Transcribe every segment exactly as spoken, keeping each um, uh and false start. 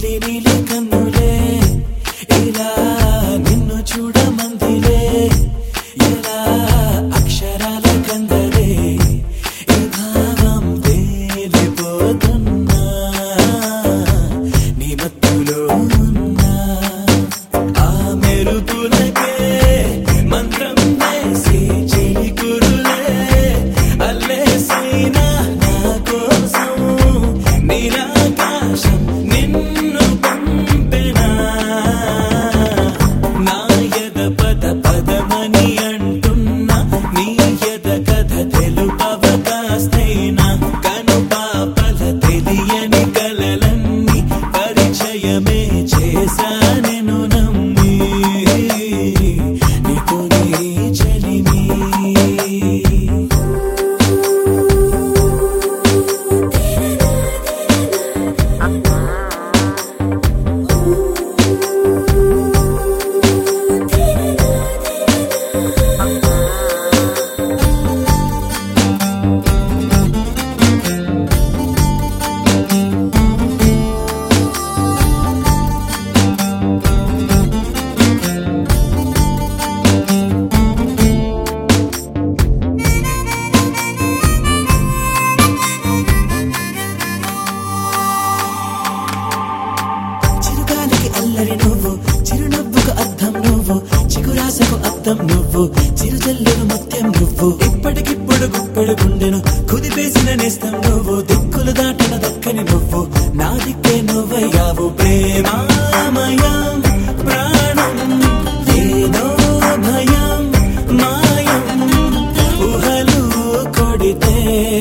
నీలి నీలి కన్నులే ఇలా నిన్ను చూడమందిలే ఎలా అక్షరాల కందలే ఈ భావం తేలిపోతున్నా నీ మత్తులో ఉన్నా ఆ మెరుపులకే మంత్రం వేసి చిలికురులే అల్లేసైనా నా కోసం నీలాకాశం నిన్ను పంపెనా నా ఎద పద పదమని అంటున్నా నీ ఎద కథ తెలుపవకాస్తైనా కను పాపల తెలియని కలలన్నీ పరిచయమే చేశా నేను నమ్మి నీతో నీ చెలిమి అల్లరి నువ్వు చిరునవ్వుకు అర్థం నువ్వు చిగురాసకు అర్థం నువ్వు చిరుజల్లును ముత్యం నువ్వు ఇప్పటికిప్పుడు గుప్పెడు గుండెను కుదిపేసిన నేస్తం నువ్వు దిక్కులు దాటిన దక్కని నువ్వు నా దిక్కే నువ్వయ్యావు ప్రేమామయం ప్రాణం ఏదో భయం మాయం ఊహలు కొడితే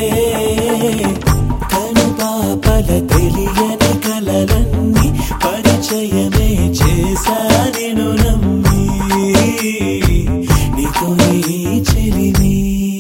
కను పాపల తెలియని కలలన్నీ పరిచయమే చేశా నేను నమ్మి నీతో నీ చెలిమి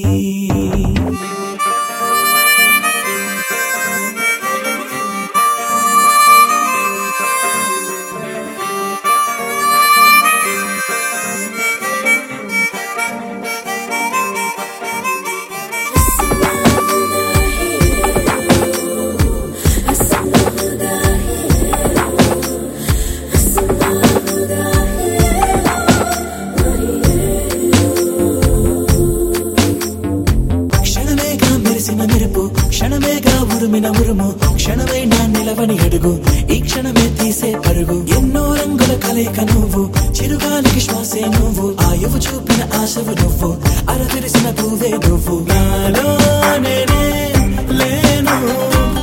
మెరుపు క్షణమేగా ఉరుమిన ఉరుము క్షణమైనా నిలవని అడుగు ఈ క్షణమే తీసే పరుగు ఎన్నో రంగుల కలయిక నువ్వు చిరుగాలికి శ్వాసే నువ్వు ఆయువు చూపిన ఆశవు నువ్వు అరవిరిసిన పువ్వే నువ్వు నాలో నేనే లేను